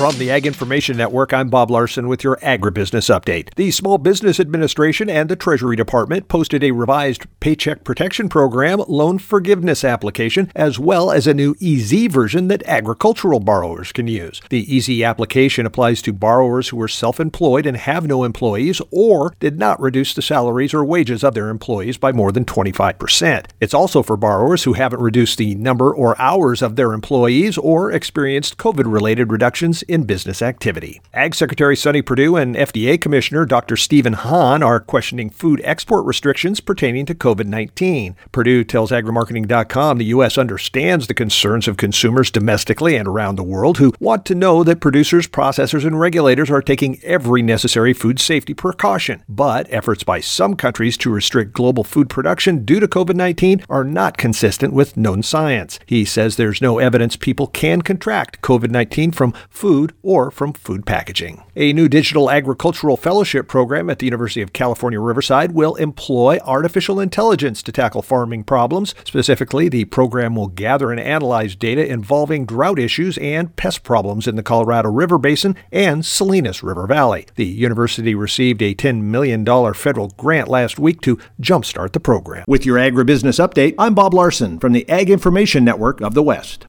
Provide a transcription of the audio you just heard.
From the Ag Information Network, I'm Bob Larson with your Agribusiness Update. The Small Business Administration and the Treasury Department posted a revised Paycheck Protection Program loan forgiveness application, as well as a new EZ version that agricultural borrowers can use. The EZ application applies to borrowers who are self-employed and have no employees or did not reduce the salaries or wages of their employees by more than 25%. It's also for borrowers who haven't reduced the number or hours of their employees or experienced COVID-related reductions in business activity. Ag Secretary Sonny Perdue and FDA Commissioner Dr. Stephen Hahn are questioning food export restrictions pertaining to COVID-19. Perdue tells agrimarketing.com the U.S. understands the concerns of consumers domestically and around the world who want to know that producers, processors, and regulators are taking every necessary food safety precaution. But efforts by some countries to restrict global food production due to COVID-19 are not consistent with known science. He says there's no evidence people can contract COVID-19 from food or from food packaging. A new digital agricultural fellowship program at the University of California, Riverside will employ artificial intelligence to tackle farming problems. Specifically, the program will gather and analyze data involving drought issues and pest problems in the Colorado River Basin and Salinas River Valley. The university received a $10 million federal grant last week to jumpstart the program. With your Agribusiness Update, I'm Bob Larson from the Ag Information Network of the West.